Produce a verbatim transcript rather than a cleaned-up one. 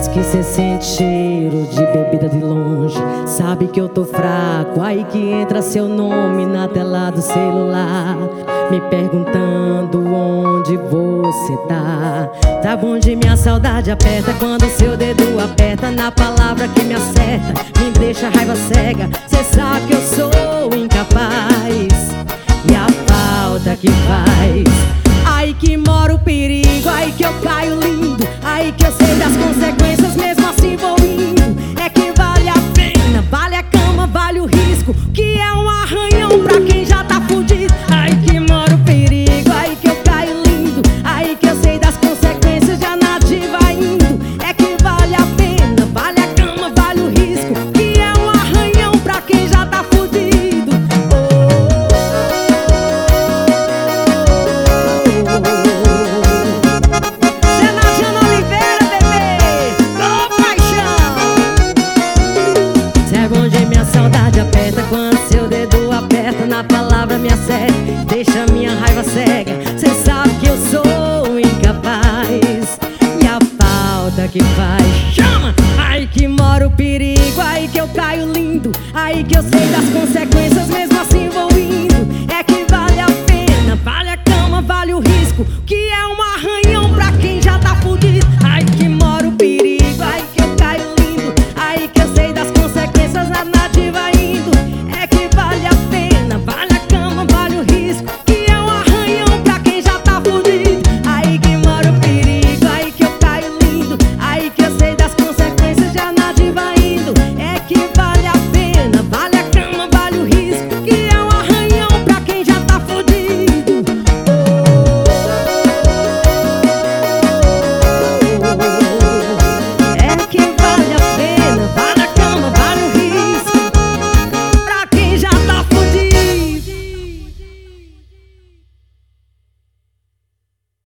Que cê sente cheiro de bebida de longe, sabe que eu tô fraco, aí que entra seu nome na tela do celular, me perguntando onde você tá. Tá bom de minha saudade aperta quando seu dedo aperta na palavra que me acerta, me deixa raiva cega. Cê sabe que eu sou incapaz e a falta que faz. Aí que mora o perigo, aí que eu caio lindo, aí que eu sei das consequências, mesmo assim vou indo. É que vale a pena, vale a cama, vale o risco, que é um arranhão pra quem já tá fudido. Aí que mora o perigo, aí que eu caio lindo, aí que eu sei das consequências, já nada vai indo. É que vale a pena, vale a cama, vale o risco, que é um arranhão pra quem já tá fudido. Saudade aperta quando seu dedo aperta na palavra me acerta, deixa minha raiva cega. Cê sabe que eu sou incapaz e a falta que faz. Chama! Aí que mora o perigo, aí que eu caio lindo, aí que eu sei das consequências, mesmo assim vou indo. É que vale a pena, vale a cama, vale o risco, que